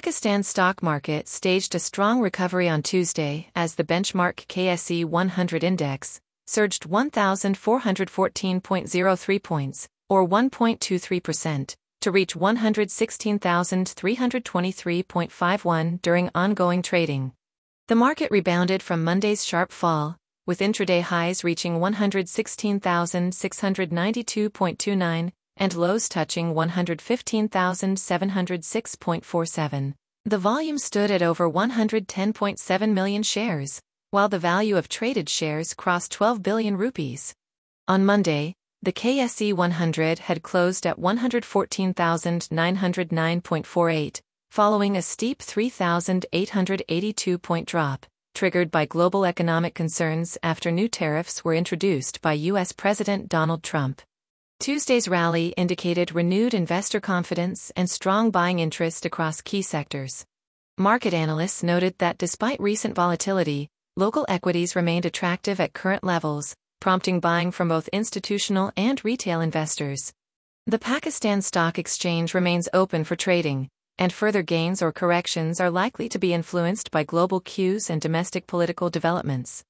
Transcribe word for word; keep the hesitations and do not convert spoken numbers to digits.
Pakistan stock market staged a strong recovery on Tuesday as the benchmark K S E one hundred index surged one thousand four hundred fourteen point zero three points, or one point two three percent, to reach one hundred sixteen thousand three hundred twenty-three point five one during ongoing trading. The market rebounded from Monday's sharp fall, with intraday highs reaching one hundred sixteen thousand six hundred ninety-two point two nine and lows touching one hundred fifteen thousand seven hundred six point four seven. The volume stood at over one hundred ten point seven million shares, while the value of traded shares crossed twelve billion rupees. On Monday, the K S E one hundred had closed at one hundred fourteen thousand nine hundred nine point four eight, following a steep three thousand eight hundred eighty-two point drop, triggered by global economic concerns after new tariffs were introduced by U S President Donald Trump. Tuesday's rally indicated renewed investor confidence and strong buying interest across key sectors. Market analysts noted that despite recent volatility, local equities remained attractive at current levels, prompting buying from both institutional and retail investors. The Pakistan Stock Exchange remains open for trading, and further gains or corrections are likely to be influenced by global cues and domestic political developments.